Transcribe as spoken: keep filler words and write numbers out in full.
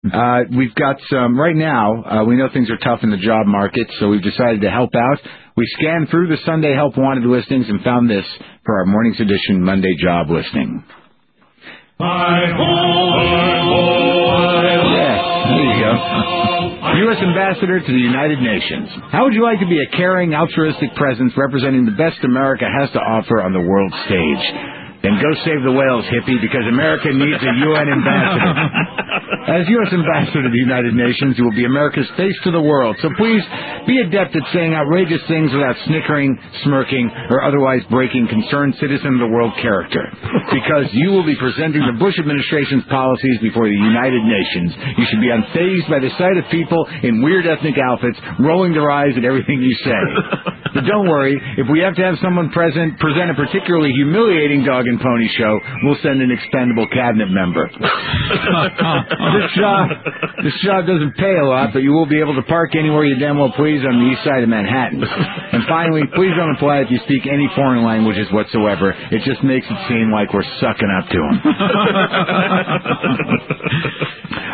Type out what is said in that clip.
Uh, we've got some, right now, uh, we know things are tough in the job market, so we've decided to help out. We scanned through the Sunday Help Wanted listings and found this for our Morning's Edition Monday job listing. Yes, there you go. U S Ambassador to the United Nations. How would you like to be a caring, altruistic presence representing the best America has to offer on the world stage? Then go save the whales, hippie, because America needs a U N ambassador. As U S Ambassador to the United Nations, you will be America's face to the world. So please be adept at saying outrageous things without snickering, smirking, or otherwise breaking concerned citizen of the world character. Because you will be presenting the Bush administration's policies before the United Nations. You should be unfazed by the sight of people in weird ethnic outfits rolling their eyes at everything you say. But don't worry, if we have to have someone present present a particularly humiliating dog and pony show, we'll send an expendable cabinet member. This job, this job doesn't pay a lot, but you will be able to park anywhere you damn well please on the east side of Manhattan. And finally, please don't apply if you speak any foreign languages whatsoever. It just makes it seem like we're sucking up to them.